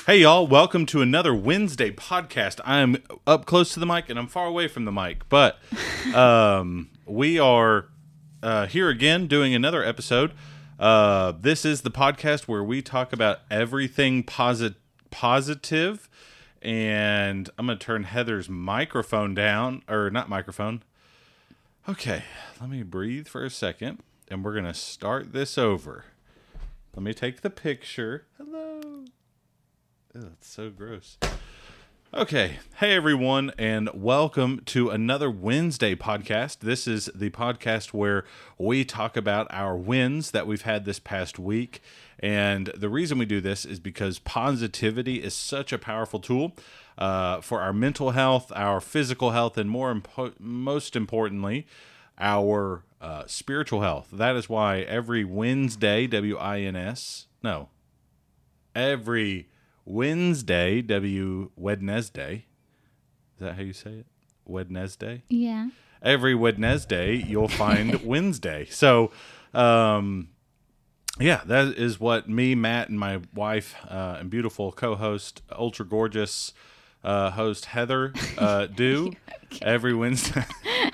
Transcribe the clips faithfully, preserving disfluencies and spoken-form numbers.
Hey, y'all. Welcome to another Wednesday podcast. I'm up close to the mic and I'm far away from the mic, but um, we are uh, here again doing another episode. Uh, this is the podcast where we talk about everything posit- positive, and I'm going to turn Heather's microphone down, or not microphone. Okay, let me breathe for a second, and we're going to start this over. Let me take the picture. Hello. Ew, that's so gross. Okay. Hey, everyone, and welcome to another Wednesday podcast. This is the podcast where we talk about our wins that we've had this past week. And the reason we do this is because positivity is such a powerful tool uh, for our mental health, our physical health, and more impo- most importantly, our uh, spiritual health. That is why every Wednesday, W I N S, no, every Wednesday, W Wednesday. Is that how you say it? Wednesday? Yeah. Every Wednesday, you'll find Wednesday. So, um, yeah, that is what me, Matt, and my wife uh, and beautiful co-host, ultra gorgeous uh, host Heather uh, do every Wednesday.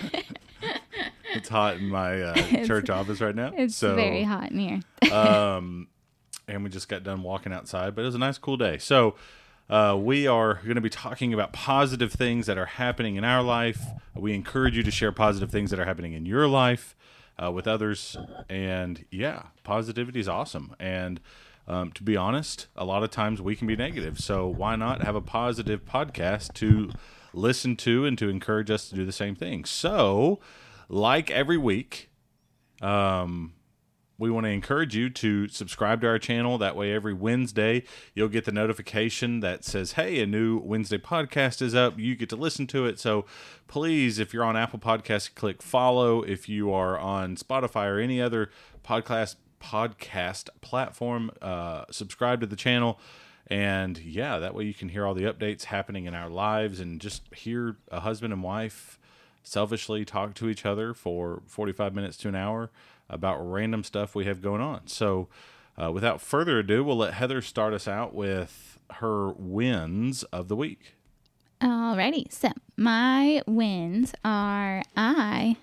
It's hot in my uh, church office right now. It's so, very hot in here. um, and we just got done walking outside, but it was a nice, cool day. So uh, we are going to be talking about positive things that are happening in our life. We encourage you to share positive things that are happening in your life uh, with others. And yeah, positivity is awesome. And um, to be honest, a lot of times we can be negative. So why not have a positive podcast to listen to and to encourage us to do the same thing? So like every week, um, we want to encourage you to subscribe to our channel. That way, every Wednesday, you'll get the notification that says, hey, a new Wednesday podcast is up. You get to listen to it. So please, if you're on Apple Podcasts, click follow. If you are on Spotify or any other podcast podcast platform, uh, subscribe to the channel. And yeah, that way you can hear all the updates happening in our lives and just hear a husband and wife selfishly talk to each other for forty-five minutes to an hour about random stuff we have going on. So uh, without further ado, we'll let Heather start us out with her wins of the week. Alrighty, so my wins are I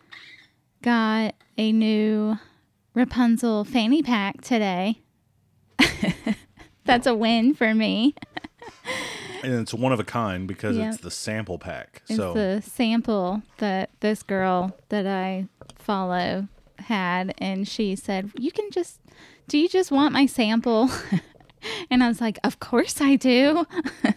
got a new Rapunzel fanny pack today. That's a win for me. And it's one of a kind because Yep. it's the sample pack. It's so the sample that this girl that I follow had, and she said, you can just, do you just want my sample? And I was like, of course I do.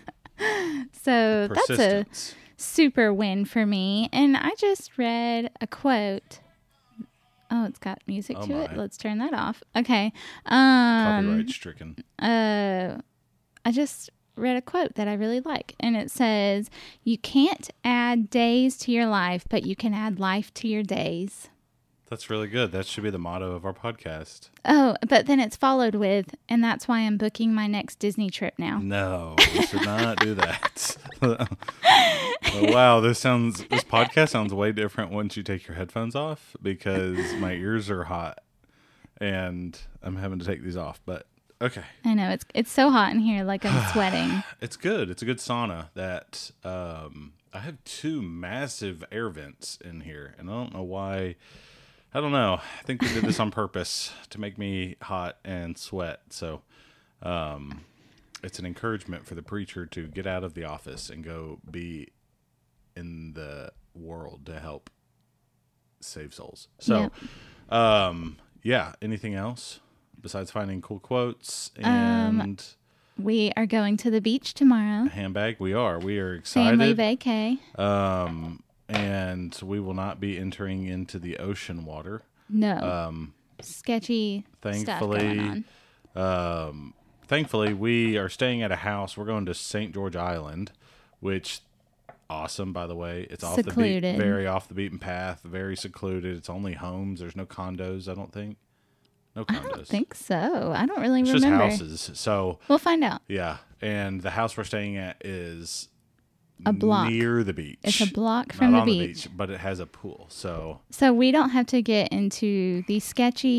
So that's a super win for me. And I just read a quote. Oh, it's got music Oh to my. it. Let's turn that off. Okay. Um, Copyright stricken. uh, I just read a quote that I really like, and it says, you can't add days to your life, but you can add life to your days. That's really good. That should be the motto of our podcast. Oh, but then it's followed with, and that's why I'm booking my next Disney trip now. No, we should not do that. Oh, wow, this sounds this podcast sounds way different once you take your headphones off because my ears are hot and I'm having to take these off. But okay. I know it's it's so hot in here, like I'm sweating. It's good. It's a good sauna that um, I have two massive air vents in here, and I don't know why. I don't know. I think they did this on purpose to make me hot and sweat. So um, it's an encouragement for the preacher to get out of the office and go be in the world to help save souls. So, Yep. um, yeah. Anything else besides finding cool quotes and Um, We are going to the beach tomorrow. a handbag? We are. We are excited. Family vacay. Um, and we will not be entering into the ocean water. No. Um, Sketchy stuff going thankfully, on. um, thankfully, we are staying at a house. We're going to Saint George Island, which awesome, by the way. It's off the beat, Secluded. very off the beaten path, very secluded. It's only homes. There's no condos, I don't think. No condos. I don't think so. I don't really it's remember. just houses. So We'll find out. yeah, and the house we're staying at is A block. near the beach. It's a block from Not the on beach. the beach, but it has a pool. So So we don't have to get into the sketchy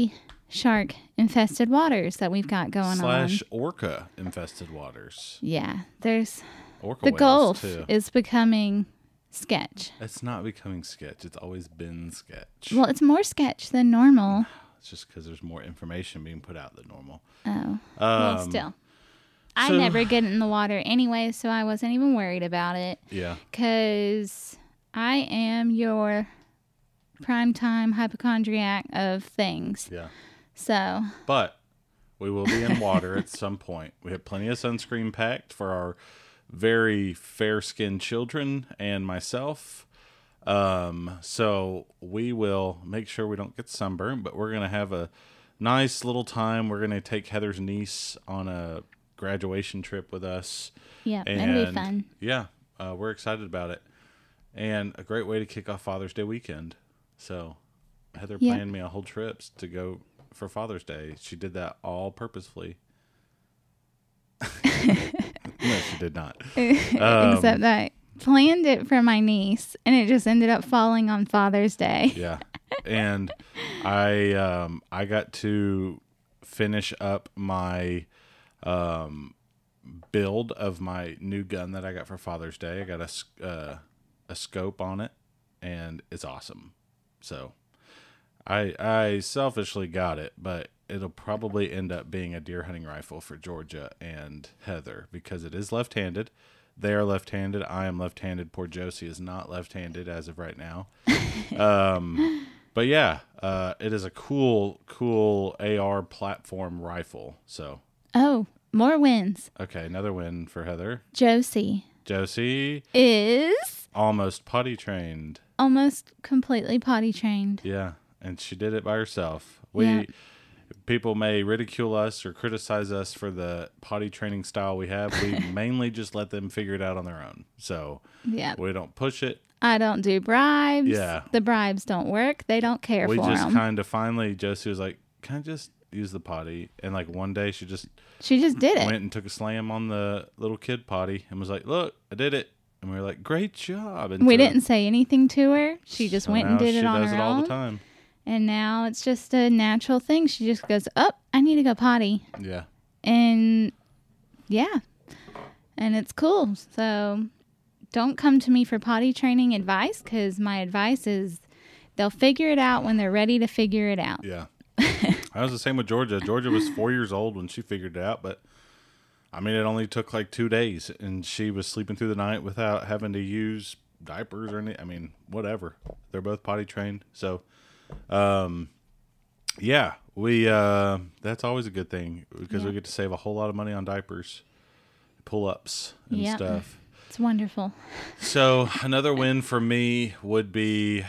shark infested waters that we've got going Slash on. orca infested waters. Yeah, there's Orca the whales Gulf too. is becoming sketch. It's not becoming sketch. It's always been sketch. Well, it's more sketch than normal. It's just because there's more information being put out than normal. Oh, well, Um, still. I so- never get in the water anyway, so I wasn't even worried about it. Yeah. Because I am your primetime hypochondriac of things. Yeah. So, But we will be in water at some point. We have plenty of sunscreen packed for our very fair-skinned children and myself. Um, so we will make sure we don't get sunburned, but we're going to have a nice little time. We're going to take Heather's niece on a graduation trip with us. yeah, And it'll be fun. yeah, uh, we're excited about it. And a great way to kick off Father's Day weekend. So Heather Yeah. planned me a whole trip to go for Father's Day. She did that all purposefully. No, she did not. Um, Except that I planned it for my niece, and it just ended up falling on Father's Day. Yeah. And I um I got to finish up my um build of my new gun that I got for Father's Day. I got a s- uh, a scope on it, and it's awesome. So I I selfishly got it, but it'll probably end up being a deer hunting rifle for Georgia and Heather because it is left-handed. They are left-handed. I am left-handed. Poor Josie is not left-handed as of right now. Um, but yeah, uh, it is a cool, cool A R platform rifle. So, Oh, more wins. okay, another win for Heather. Josie Josie, is almost potty trained. almost completely potty trained. Yeah, and she did it by herself. We Yeah. people may ridicule us or criticize us for the potty training style we have. We mainly just let them figure it out on their own. So Yeah. we don't push it. I don't do bribes. Yeah. The bribes don't work. They don't care We for just them. kind of finally, Josie was like, "Can I just use the potty?" And like one day, she just She just did it. went and took a slam on the little kid potty and was like, "Look, I did it." And we were like, "Great job!" And We so- didn't say anything to her. She just so went and now did she it on does her it all own. the time. And now it's just a natural thing. She just goes, "Oh, I need to go potty." Yeah. And yeah. And it's cool. So don't come to me for potty training advice, because my advice is they'll figure it out when they're ready to figure it out. Yeah. I was the same with Georgia. Georgia was four years old when she figured it out, but I mean, it only took like two days, and she was sleeping through the night without having to use diapers or anything. I mean, whatever. They're both potty trained, so um, yeah, we uh, that's always a good thing because we Yeah. get to save a whole lot of money on diapers, pull ups, and Yep. stuff. It's wonderful. So another win for me would be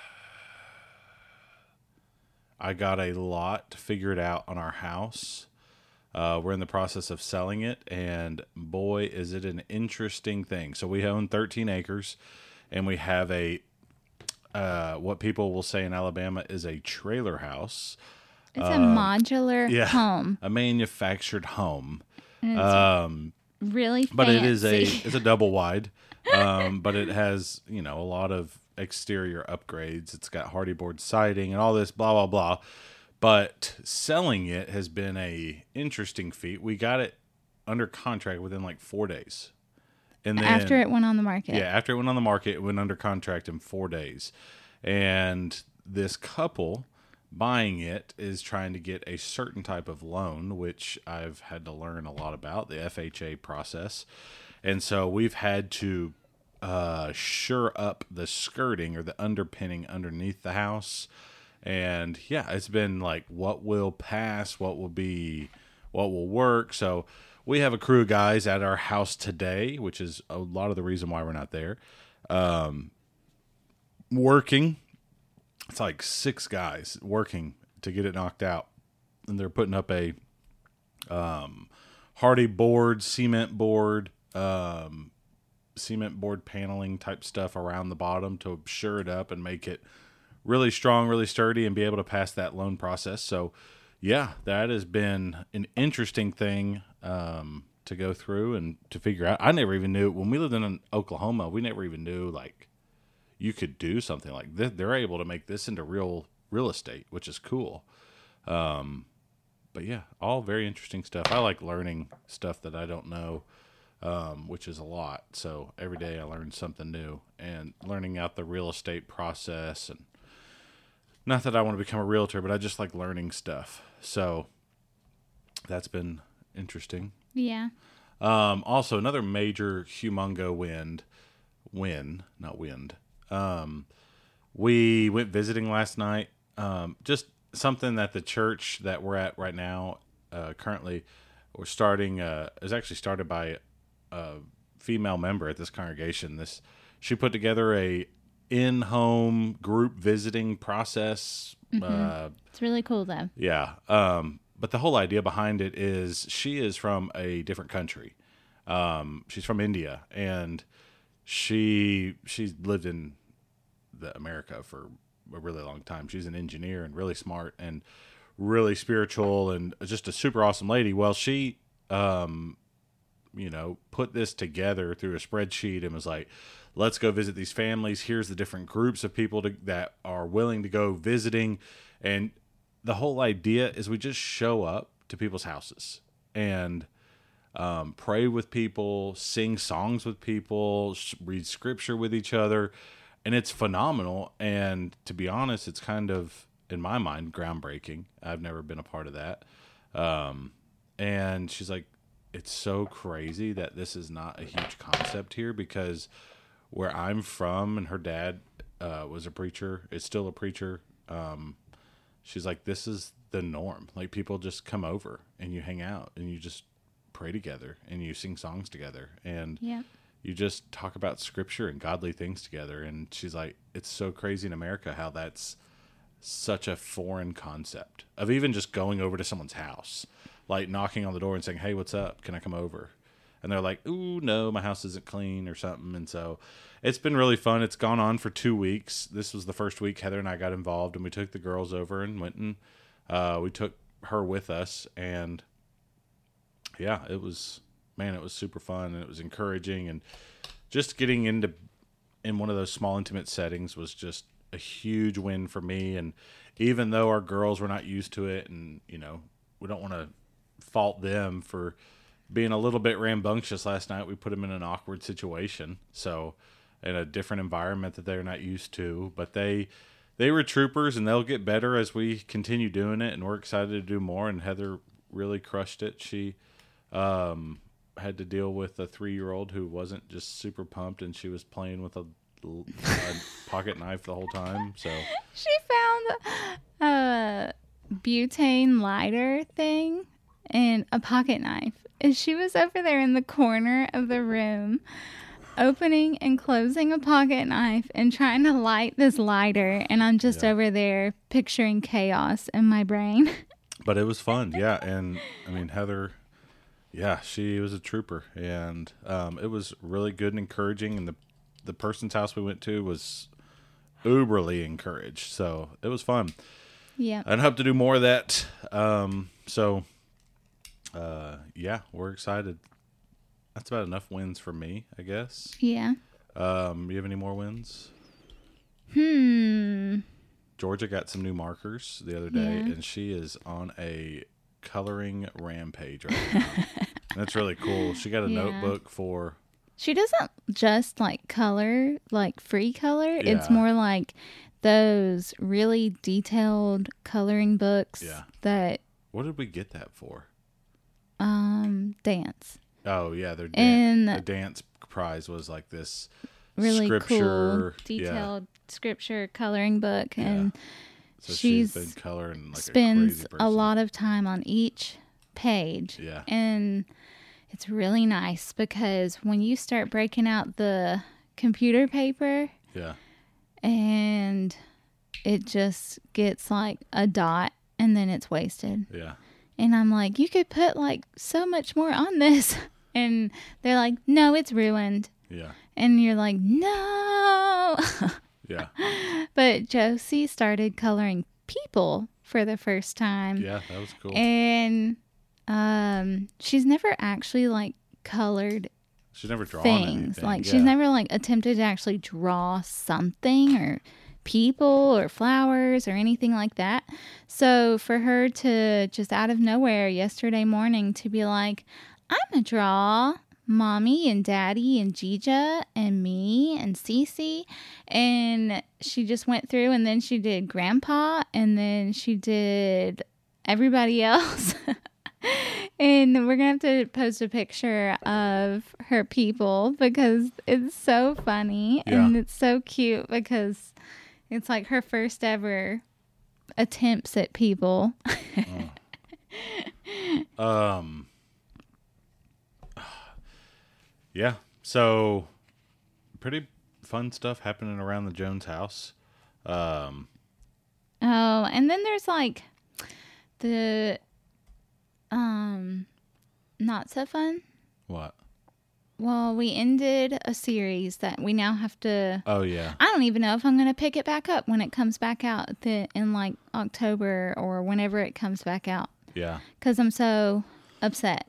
I got a lot figured out on our house. Uh, we're in the process of selling it, and boy, is it an interesting thing. So we own thirteen acres, and we have a uh, what people will say in Alabama is a trailer house, It's a modular yeah. home. a manufactured home. And it's Um, really fancy. but it is a it's a double wide, um, but it has, you know, a lot of exterior upgrades. It's got hardy board siding and all this blah blah blah. But selling it has been a interesting feat. We got it under contract within like four days, and then after it went on the market. yeah, after it went on the market, it went under contract in four days. And this couple buying it is trying to get a certain type of loan, which I've had to learn a lot about, the F H A process. And so we've had to uh, sure up the skirting or the underpinning underneath the house. And yeah, it's been like, what will pass? What will be, what will work? So we have a crew of guys at our house today, which is a lot of the reason why we're not there. Um, working. It's like six guys working to get it knocked out. And they're putting up a um, hardy board, cement board, um, cement board paneling type stuff around the bottom to sure it up and make it really strong, really sturdy, and be able to pass that loan process. So, yeah, that has been an interesting thing um, to go through and to figure out. I never even knew, when we lived in Oklahoma, we never even knew, like, you could do something like this. They're able to make this into real real estate, which is cool. Um, but yeah, all very interesting stuff. I like learning stuff that I don't know, um, which is a lot. So every day I learn something new, and learning out the real estate process. And not that I want to become a realtor, but I just like learning stuff. So that's been interesting. Yeah. Um, also, another major humongo wind, win, not wind. Um, we went visiting last night. Um, just something that the church that we're at right now, uh, currently, we're starting. Uh, is actually started by a female member at this congregation. This she put together a in-home group visiting process. Mm-hmm. Uh, it's really cool though. Yeah. Um, but the whole idea behind it is she is from a different country. Um, she's from India, and she she's lived in the America for a really long time. She's an engineer and really smart and really spiritual and just a super awesome lady. Well, she, um, you know, put this together through a spreadsheet and was like, let's go visit these families. Here's the different groups of people to, that are willing to go visiting. And the whole idea is we just show up to people's houses and um, pray with people, sing songs with people, read scripture with each other. And it's phenomenal. And to be honest, it's kind of, in my mind, groundbreaking. I've never been a part of that. Um, and she's like, it's so crazy that this is not a huge concept here, because where I'm from, and her dad uh, was a preacher, is still a preacher. Um, she's like, this is the norm. Like, people just come over and you hang out and you just pray together and you sing songs together. And yeah. you just talk about scripture and godly things together. And she's like, it's so crazy in America how that's such a foreign concept of even just going over to someone's house, like knocking on the door and saying, hey, what's up? Can I come over? And they're like, ooh, no, my house isn't clean or something. And so it's been really fun. It's gone on for two weeks. This was the first week Heather and I got involved, and we took the girls over and went and uh, we took her with us. And yeah, it was, man, it was super fun, and it was encouraging. And just getting into in one of those small, intimate settings was just a huge win for me. And even though our girls were not used to it, and, you know, we don't want to fault them for being a little bit rambunctious last night, we put them in an awkward situation. So in a different environment that they're not used to, but they, they were troopers, and they'll get better as we continue doing it. And we're excited to do more. And Heather really crushed it. She, um, had to deal with a three-year-old who wasn't just super pumped, and she was playing with a, a pocket knife the whole time. So she found a butane lighter thing and a pocket knife, and she was over there in the corner of the room opening and closing a pocket knife and trying to light this lighter, and I'm just yeah. over there picturing chaos in my brain. But it was fun. Yeah. And I mean, Heather, yeah, she was a trooper, and um, it was really good and encouraging. And the the person's house we went to was uberly encouraged, so it was fun. Yeah, I'd hope to do more of that. Um, so, uh, yeah, we're excited. That's about enough wins for me, I guess. Yeah. Um, you have any more wins? Hmm. Georgia got some new markers the other day, Yeah. and she is on a coloring rampage right now. That's really cool. She got a Yeah. notebook for. She doesn't just like color, like free color. It's Yeah. more like those really detailed coloring books Yeah. that What did we get that for? um dance. Oh yeah, their And dan- the dance prize was like this really scripture, cool detailed scripture coloring book, Yeah. and So she's she's been coloring like spends a crazy person. a lot of time on each page. Yeah. And it's really nice because when you start breaking out the computer paper Yeah. and it just gets like a dot and then it's wasted. Yeah. And I'm like, you could put like so much more on this. And they're like, no, it's ruined. Yeah. And you're like, no. Yeah. But Josie started coloring people for the first time. Yeah, that was cool. And um, she's never actually like colored She's never drawn things. anything. Like yeah. she's never like attempted to actually draw something or people or flowers or anything like that. So for her to just out of nowhere yesterday morning to be like, I'm going to draw Mommy and Daddy and Jija and me and Cece, and she just went through and then she did Grandpa and then she did everybody else. And we're going to have to post a picture of her people because it's so funny Yeah. and it's so cute because it's like her first ever attempts at people. Oh. Um. Yeah. So, pretty fun stuff happening around the Jones house. Um. Oh, and then there's like the um not so fun. What? Well, we ended a series that we now have to. Oh yeah. I don't even know if I'm going to pick it back up when it comes back out at the, in like October or whenever it comes back out. Yeah. Because I'm so upset.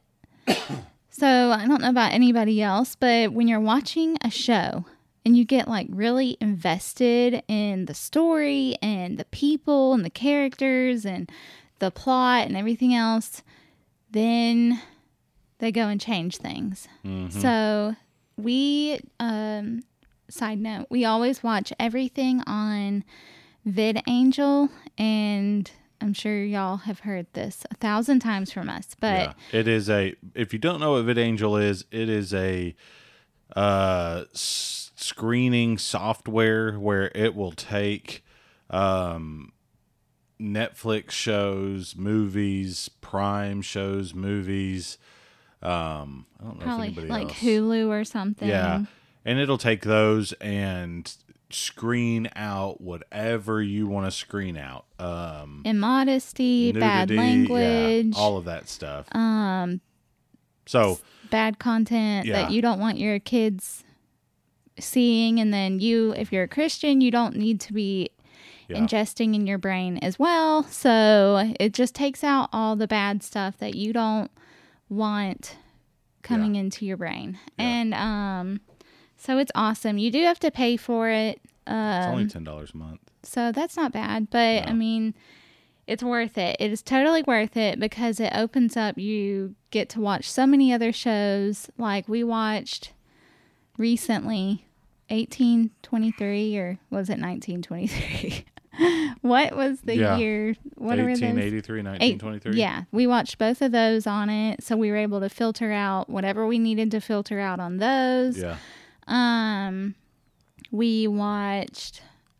So I don't know about anybody else, but when you're watching a show and you get like really invested in the story and the people and the characters and the plot and everything else, then they go and change things. Mm-hmm. So we, um, side note, we always watch everything on VidAngel, and I'm sure y'all have heard this a thousand times from us, but Yeah. It is a, if you don't know what VidAngel is, it is a uh, s- screening software where it will take um, Netflix shows, movies, Prime shows, movies. Um, I don't know probably if anybody like else. Hulu or something. Yeah. And it'll take those and screen out whatever you want to screen out. Um, Immodesty, bad nudity, language, yeah, all of that stuff. um, So, bad content Yeah. that you don't want your kids seeing. And then you, if you're a Christian, you don't need to be yeah. ingesting in your brain as well. So it just takes out all the bad stuff that you don't want coming Yeah. into your brain. Yeah. And um, so it's awesome. You do have to pay for it. Um, It's only ten dollars a month. So that's not bad, but No. I mean, it's worth it. It is totally worth it because it opens up. You get to watch so many other shows. Like we watched recently eighteen twenty-three, or was it nineteen twenty-three? What was the Yeah. year? What are those? eighteen eighty-three, nineteen twenty-three. Yeah, we watched both of those on it. So we were able to filter out whatever we needed to filter out on those. Yeah. Um, we watched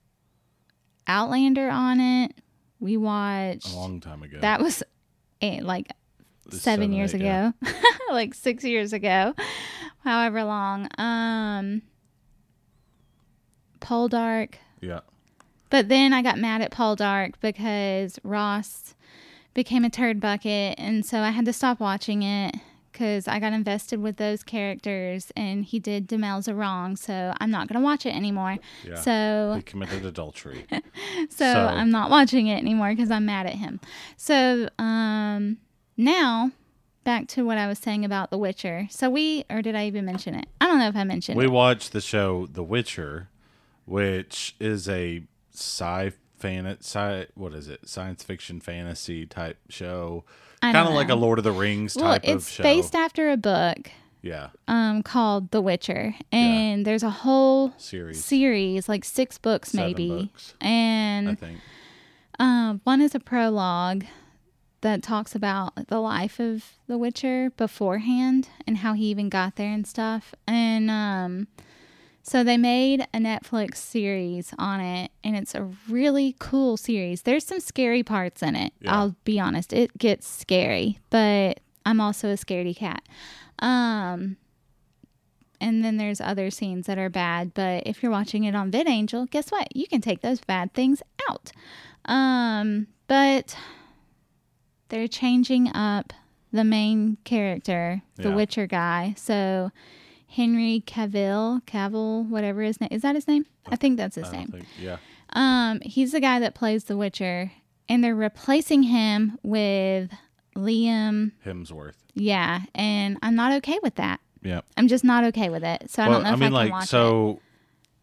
Outlander on it. We watched A long time ago. that was eh, like This seven, seven, years eight, ago, like six years ago, however long. Um, Poldark. Yeah. But then I got mad at Poldark because Ross became a turd bucket, and so I had to stop watching it because I got invested with those characters, and he did Demelza wrong, so I'm not going to watch it anymore. Yeah. So, He committed adultery. so So- I'm not watching it anymore because I'm mad at him. So um, now back to what I was saying about The Witcher. So we, or did I even mention it? I don't know if I mentioned We it. watched the show The Witcher, which is a sci fan sci what is it? Science fiction fantasy type show. I Kind don't of like a know. Lord of the Rings Well, type of it's show. based after a book yeah. um, called The Witcher, and there's a whole Series. series, like six books Seven maybe, books, I and think. um, one is a prologue that talks about the life of the Witcher beforehand and how he even got there and stuff. And um, so they made a Netflix series on it, and it's a really cool series. There's some scary parts in it. Yeah. I'll be honest, it gets scary, but I'm also a scaredy cat. Um, and then there's other scenes that are bad, but if you're watching it on VidAngel, guess what? You can take those bad things out. Um, but they're changing up the main character, the Yeah. Witcher guy. So Henry Cavill, Cavill, whatever his name is, that his name? I think that's his I don't name. think, yeah. Um, he's the guy that plays the Witcher, and they're replacing him with Liam. Hemsworth. Yeah, and I'm not okay with that. Yeah. I'm just not okay with it. So I well, don't know I if mean, I can like, watch it. so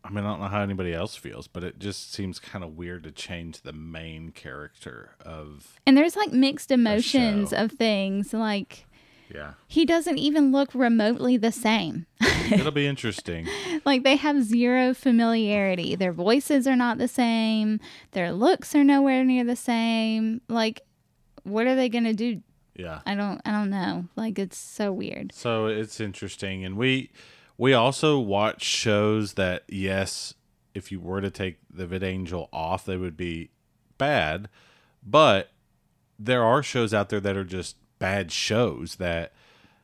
I mean, I don't know how anybody else feels, but it just seems kind of weird to change the main character of. And there's like mixed emotions show. of things. Like, Yeah. he doesn't even look remotely the same. It'll be interesting. Like, they have zero familiarity. Their voices are not the same. Their looks are nowhere near the same. Like, what are they going to do? Yeah. I don't I don't know. Like, it's so weird. So it's interesting. And we we also watch shows that, yes, if you were to take the VidAngel off, they would be bad. But there are shows out there that are just bad shows that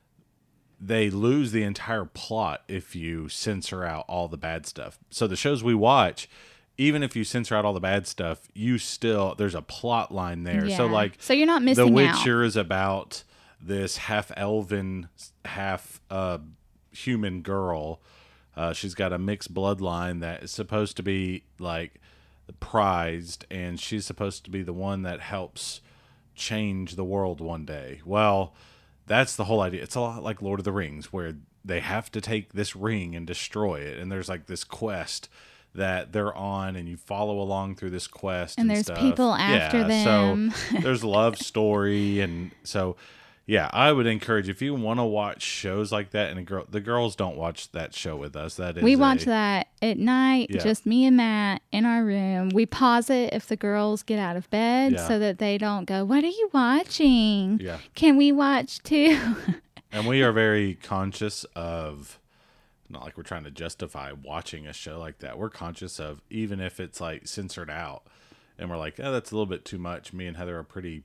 they lose the entire plot if you censor out all the bad stuff. So the shows we watch, even if you censor out all the bad stuff, you still, there's a plot line there. Yeah. So like, So you're not missing The out. Witcher is about this half elven, half uh, human girl. Uh, she's got a mixed bloodline that is supposed to be like prized, and she's supposed to be the one that helps change the world one day. Well, that's the whole idea. It's a lot like Lord of the Rings, where they have to take this ring and destroy it, and there's like this quest that they're on, and you follow along through this quest, And and, there's stuff. people after yeah, them. So there's love story, and so yeah, I would encourage, if you want to watch shows like that, and a girl, the girls don't watch that show with us. That is We watch a, that at night, Yeah. just me and Matt in our room. We pause it if the girls get out of bed Yeah. so that they don't go, "What are you watching? Yeah. Can we watch too?" And we are very conscious of, not like we're trying to justify watching a show like that. We're conscious of, even if it's like censored out and we're like, oh, that's a little bit too much. Me and Heather are pretty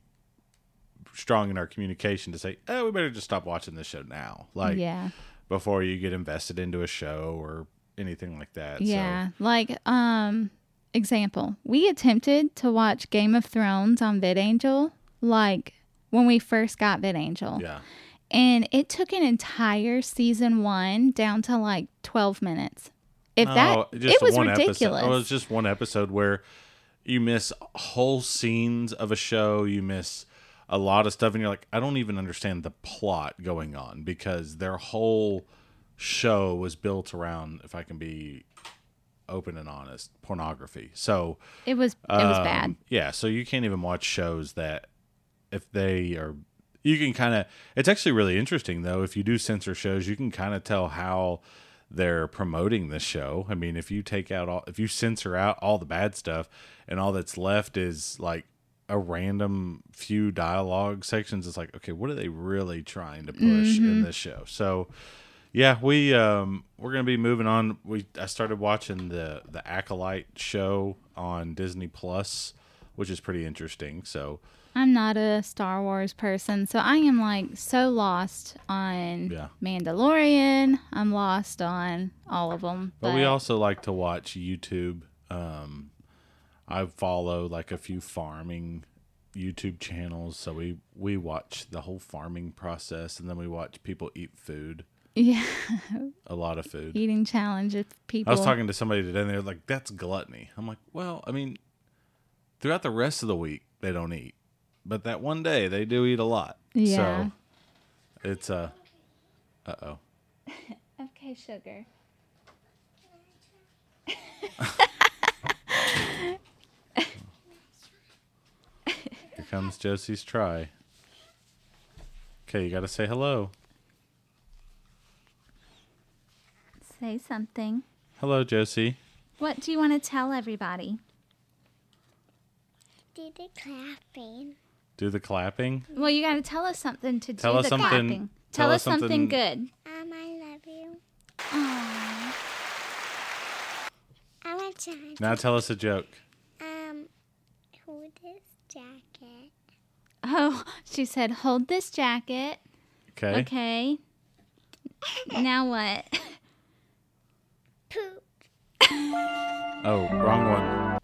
strong in our communication to say, oh, we better just stop watching this show now. Like, Yeah. before you get invested into a show or anything like that. Yeah. Like, um, example, we attempted to watch Game of Thrones on VidAngel, like when we first got VidAngel. So, yeah. And it took an entire season one down to like twelve minutes. If that, No, just it was one ridiculous. Episode. Oh, it's just one episode where you miss whole scenes of a show. You miss a lot of stuff, and you're like, I don't even understand the plot going on, because their whole show was built around, if I can be open and honest, pornography. So It was, it was um, bad. Yeah, so you can't even watch shows that, if they are, you can kind of, it's actually really interesting though, if you do censor shows, you can kind of tell how they're promoting the show. I mean, if you take out all, if you censor out all the bad stuff and all that's left is like a random few dialogue sections, it's like, okay, what are they really trying to push Mm-hmm. in this show? So yeah, we um we're gonna be moving on. We I started watching the the Acolyte show on Disney Plus, which is pretty interesting. So I'm not a Star Wars person, so I am like so lost on Yeah. Mandalorian. I'm lost on all of them. But, we also like to watch YouTube. Um, I follow like a few farming YouTube channels, so we we watch the whole farming process, and then we watch people eat food, yeah, a lot of food. eating challenge of people. I was talking to somebody today, and they're like, "That's gluttony." I'm like, "Well, I mean, throughout the rest of the week they don't eat, but that one day they do eat a lot." Yeah. So it's a, uh oh. Okay, sugar. Here comes Josie's try. Okay, you got to say hello. Say something. Hello, Josie. What do you want to tell everybody? Do the clapping. Do the clapping. Well, you got to tell us something to Tell do us the something- clapping. tell Tell, us us something, something- good. Um, I love you. Aww. I want to. Now tell us a joke. Um, hold this jacket. Oh, she said, hold this jacket. Okay. Okay. Now what? Poop. Oh, wrong one.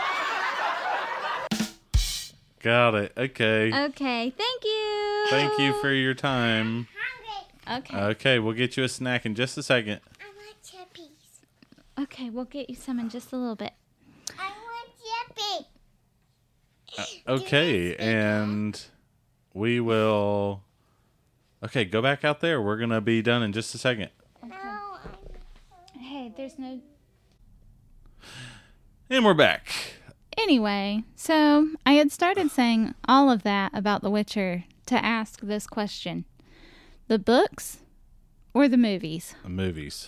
Got it. Okay. Okay. Thank you. Thank you for your time. Hungry. Okay. Okay, we'll get you a snack in just a second. I want chippies. Okay, we'll get you some in just a little bit. I want chippies. Okay, and we will. Okay, go back out there. We're gonna be done in just a second. Oh, Hey, there's no And we're back. Anyway, so I had started saying all of that about The Witcher to ask this question. The books or the movies? Movies.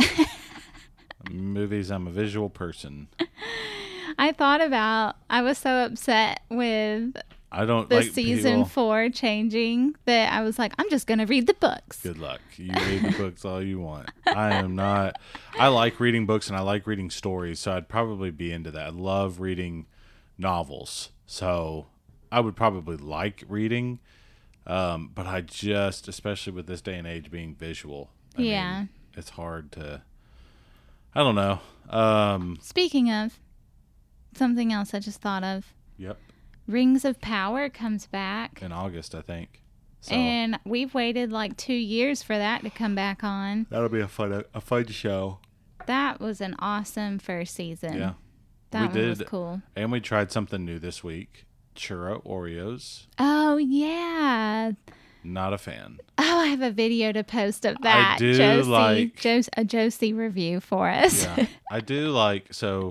Movies, I'm a visual person. I thought about, I was so upset with I don't the like season people. four changing that I was like, I'm just going to read the books. Good luck. You read the books all you want. I am not. I like reading books and I like reading stories, so I'd probably be into that. I love reading novels, so I would probably like reading. Um, but I just, especially with this day and age being visual, I Yeah. mean, it's hard to. I don't know. Um, Speaking of, something else I just thought of. yep. Rings of Power comes back. In August, I think. So And we've waited like two years for that to come back on. that'll be a fun, a fun show. That was an awesome first season. Yeah. That We one was did. cool. And we tried something new this week. Churro Oreos. Oh, yeah. Not a fan. Oh, I have a video to post of that. do Josie, like- Jos- a Josie review for us. Yeah. I do like, so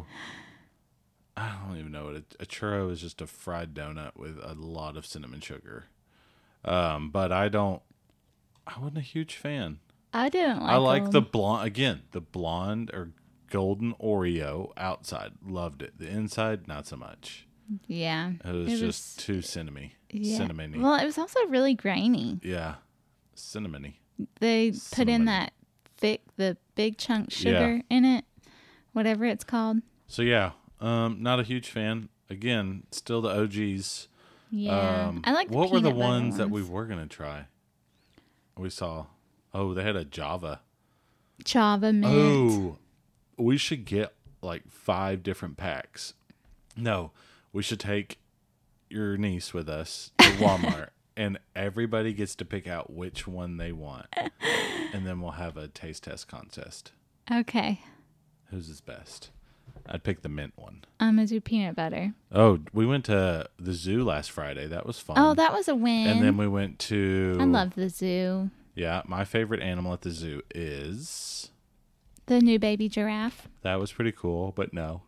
I don't even know what a, a churro is, just a fried donut with a lot of cinnamon sugar. Um, but I don't, I wasn't a huge fan. I didn't like I like the them. blonde, again, the blonde or golden Oreo outside. Loved it. The inside, not so much. Yeah. It was It just too cinnamony. yeah. Cinnamony. Well, it was also really grainy. yeah. Cinnamony. They put in Cinnamon. that thick, the big chunk sugar in it, whatever it's called. So yeah, um, not a huge fan. Again, still the O Gs. Yeah. Um, I like the what were the peanut butter ones that we were gonna try? We saw. Oh, they had a Java. Java mint. Oh, we should get like five different packs. No, we should take your niece with us to Walmart, and everybody gets to pick out which one they want, and then we'll have a taste test contest. Okay. Whose is best? I'd pick the mint one. I'm going to do peanut butter. Oh, we went to the zoo last Friday. That was fun. Oh, that was a win. And then we went to. I love the zoo. Yeah, my favorite animal at the zoo is. The new baby giraffe. That was pretty cool, but no.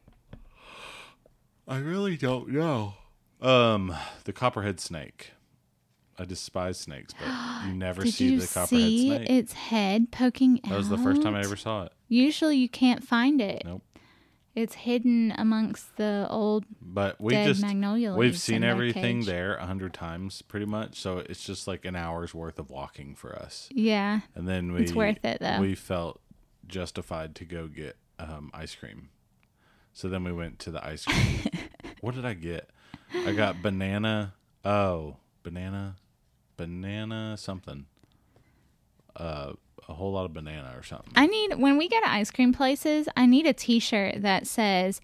I really don't know. Um, the copperhead snake. I despise snakes, but you never Did see you the copperhead see snake. its head poking out? That was the first time I ever saw it. Usually you can't find it. Nope. It's hidden amongst the old But we dead just magnolia we've leaves seen in their everything cage. there a hundred times, pretty much. So it's just like an hour's worth of walking for us. Yeah. And then we It's worth it, though. we felt justified to go get um, ice cream. So then we went to the ice cream. What did I get? I got banana. Oh, banana, banana something. Uh, a whole lot of banana or something. I need, when we go to ice cream places, I need a t-shirt that says,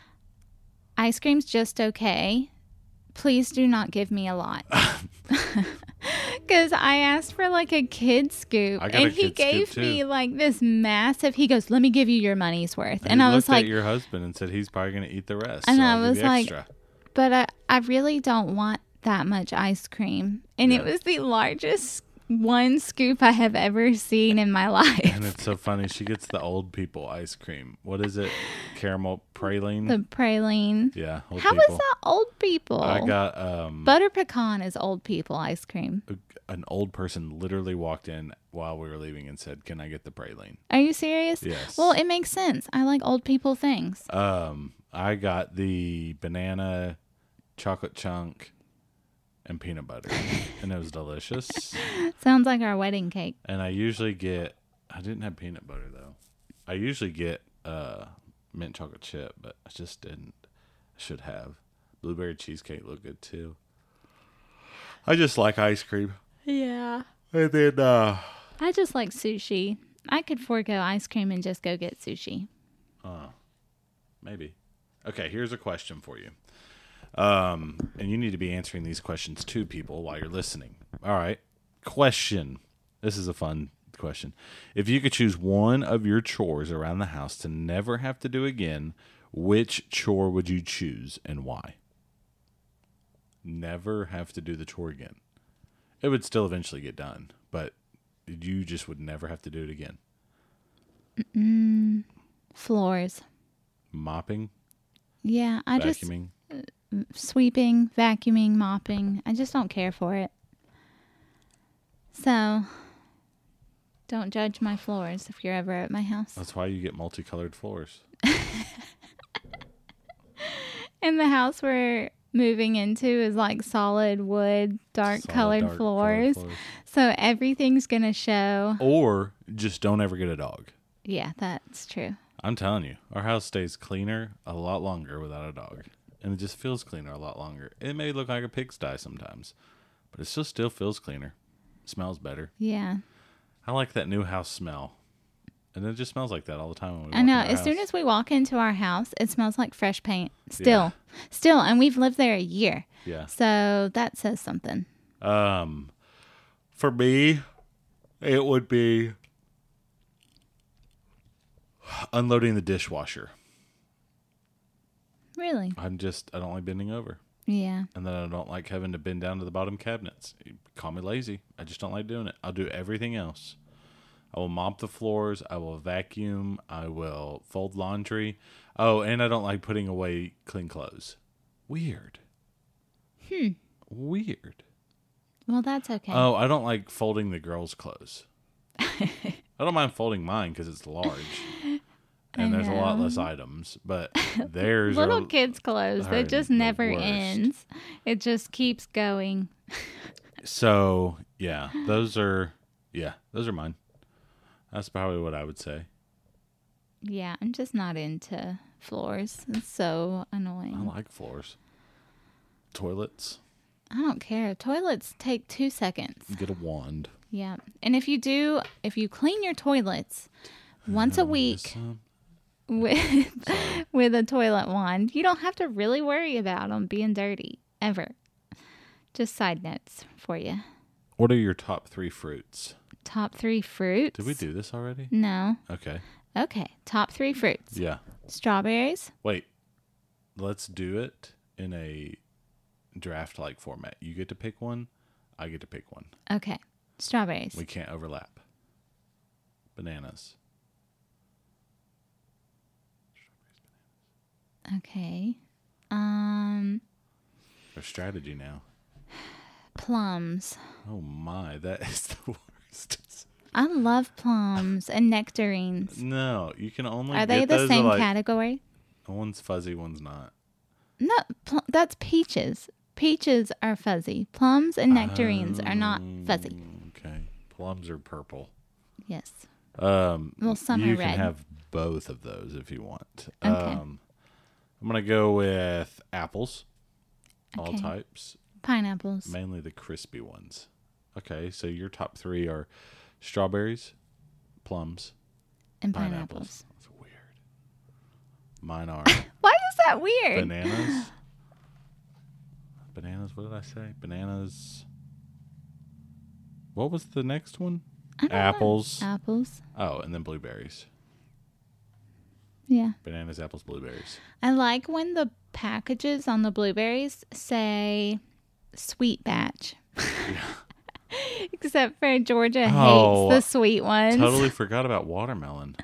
ice cream's just okay. Please do not give me a lot. Because I asked for like a kid scoop, I got a and he kid scoop, gave too. me like this massive, he goes, let me give you your money's worth. And And he I was looked like, at your husband and said he's probably going to eat the rest. And so I I'll give was you like, extra. but I, I really don't want that much ice cream. And Yeah. it was the largest one scoop I have ever seen in my life. And it's so funny. She gets the old people ice cream. What is it? Caramel praline? The praline. yeah. Old How people. is that old people? I got um, Butter pecan is old people ice cream. an old person literally walked in while we were leaving and said, "Can I get the praline?" Are you serious? Yes. Well, it makes sense. I like old people things. Um, I got the banana, chocolate chunk, and peanut butter, and it was delicious. Sounds like our wedding cake. And I usually get, I didn't have peanut butter though. I usually get uh, mint chocolate chip, but I just didn't. I should have. Blueberry cheesecake looked good too. I just like ice cream. Yeah. And then, uh, I just like sushi. I could forego ice cream and just go get sushi. uh, maybe. Okay, here's a question for you. Um, and you need to be answering these questions to people while you're listening. All right. Question. This is a fun question. If you could choose one of your chores around the house to never have to do again, which chore would you choose and why? Never have to do the chore again. It would still eventually get done, but you just would never have to do it again. Floors. Mopping? Yeah, I just vacuuming. sweeping, vacuuming, mopping. I just don't care for it. So, don't judge my floors if you're ever at my house. That's why you get multicolored floors. And the house we're moving into is like solid wood, dark Solid colored dark floors. colored floors. So everything's going to show. Or just don't ever get a dog. Yeah, that's true. I'm telling you, our house stays cleaner a lot longer without a dog. And it just feels cleaner a lot longer. It may look like a pigsty sometimes, but it still still feels cleaner. It smells better. Yeah. I like that new house smell. And it just smells like that all the time when we walk I know. in our As soon house. as we walk into our house, it smells like fresh paint. Still. Still. And we've lived there a year. Yeah. So that says something. Um, for me, it would be unloading the dishwasher. Really? I'm just, I don't like bending over. Yeah. And then I don't like having to bend down to the bottom cabinets. You call me lazy. I just don't like doing it. I'll do everything else. I will mop the floors. I will vacuum. I will fold laundry. Oh, and I don't like putting away clean clothes. Weird. Hmm. Weird. Well, that's okay. Oh, I don't like folding the girls' clothes. I don't mind folding mine because it's large. And there's a lot know. less items. But there's Little are, kids' clothes. are It just the never worst. ends. It just keeps going. So, yeah, those are, yeah, those are mine. That's probably what I would say. Yeah, I'm just not into floors. It's so annoying. I like floors. Toilets. I don't care. Toilets take two seconds. Get a wand. Yeah. And if you do, if you clean your toilets once a Um, week some- with, Sorry. with a toilet wand, you don't have to really worry about them being dirty ever. Just side notes for you. What are your top three fruits? Top three fruits. Did we do this already? No. Okay. Okay. Top three fruits. Yeah. Strawberries. Wait. Let's do it in a draft-like format. You get to pick one. I get to pick one. Okay. Strawberries. We can't overlap. Bananas. Okay. Um, Our strategy now. plums. Oh my, that is the worst. I love plums and nectarines. No, you can only Are get they the those same at, like, category? one's fuzzy, one's not. No, pl- that's peaches. Peaches are fuzzy. Plums and nectarines are not fuzzy. Um, Okay. Plums are purple. Yes. Um, Well, some you are can red. have both of those if you want. Okay. Um, I'm going to go with apples, all Okay. types, Pineapples mainly the crispy ones. Okay, so your top three are strawberries, plums, and pineapples. pineapples. That's weird. Mine are Why is that weird? bananas. Bananas, what did I say? Bananas. What was the next one? I don't know. Apples. Apples. Oh, and then blueberries. Yeah. Bananas, apples, blueberries. I like when the packages on the blueberries say sweet batch. Except for Georgia Oh, hates the sweet ones. Totally forgot about watermelon.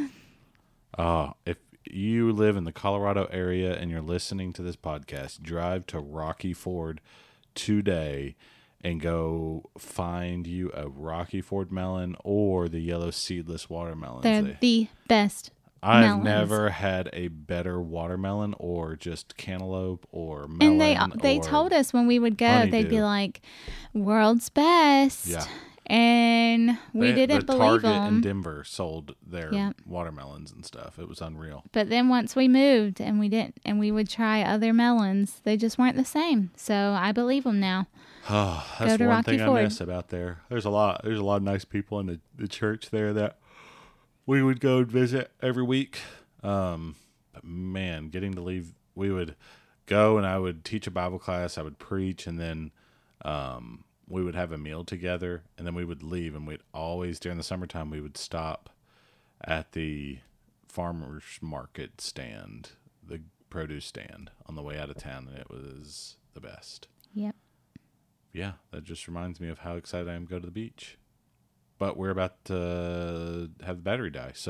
Oh, if you live in the Colorado area and you're listening to this podcast, drive to Rocky Ford today and go find you a Rocky Ford melon or the yellow seedless watermelons. They're They- the best. I've melons. never had a better watermelon or just cantaloupe or melon. And they they or- told us when we would go, they'd honeydew. be like, "World's best," Yeah. and we They- didn't the believe Target in them. Denver sold their Yeah. watermelons and stuff. It was unreal. But then once we moved and we didn't, and we would try other melons, they just weren't the same. So I believe them now. Oh, that's Go to one Rocky thing Ford. I miss about there. There's a lot. There's a lot of nice people in the, the church there that we would go and visit every week. Um, but man, getting to leave, we would go and I would teach a Bible class. I would preach, and then um, we would have a meal together, and then we would leave. And we'd always during the summertime we would stop at the farmers market stand, the produce stand on the way out of town, and it was the best. Yep. Yeah, that just reminds me of how excited I am to go to the beach. But we're about to have the battery die, so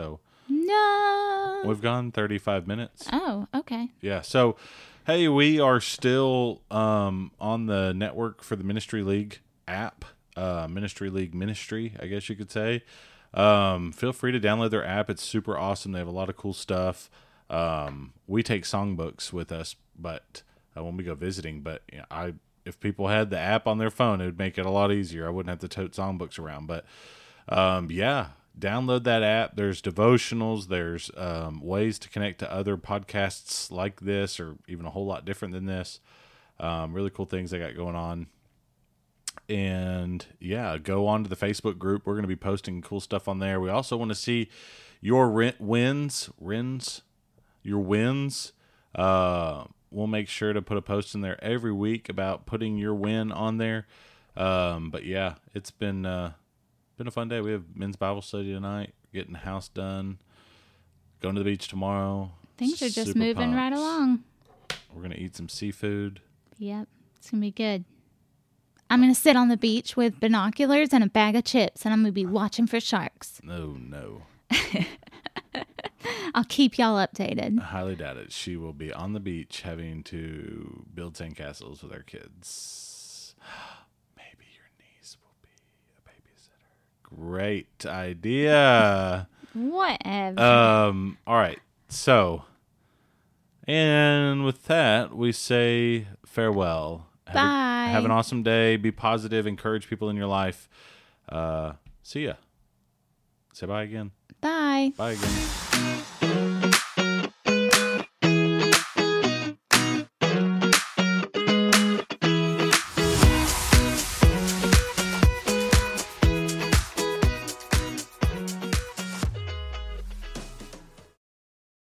No. We've gone thirty-five minutes. Oh, okay. Yeah. So, hey, we are still um, on the network for the Ministry League app, uh, Ministry League Ministry, I guess you could say. Um, feel free to download their app. It's super awesome. They have a lot of cool stuff. Um, we take songbooks with us, but uh, when we go visiting, but you know, I if people had the app on their phone, it would make it a lot easier. I wouldn't have to tote songbooks around. But um, yeah, download that app. There's devotionals. There's um, ways to connect to other podcasts like this, or even a whole lot different than this. Um, really cool things they got going on. And yeah, go on to the Facebook group. We're going to be posting cool stuff on there. We also want to see your rent wins, wins, your wins. Uh, we'll make sure to put a post in there every week about putting your win on there. Um, but yeah, it's been uh, been a fun day. We have men's Bible study tonight, getting the house done, going to the beach tomorrow. Things are just Super moving pumped. right along. We're going to eat some seafood. Yep, it's going to be good. I'm going to sit on the beach with binoculars and a bag of chips, and I'm going to be watching for sharks. No, no. I'll keep y'all updated. I highly doubt it. She will be on the beach having to build sandcastles with her kids. Maybe your niece will be a babysitter. Great idea. Whatever. Um. All right. So, and with that, we say farewell. Have a- Bye. have an awesome day. Be positive. Encourage people in your life. Uh. See ya. Say bye again. Bye. Bye again.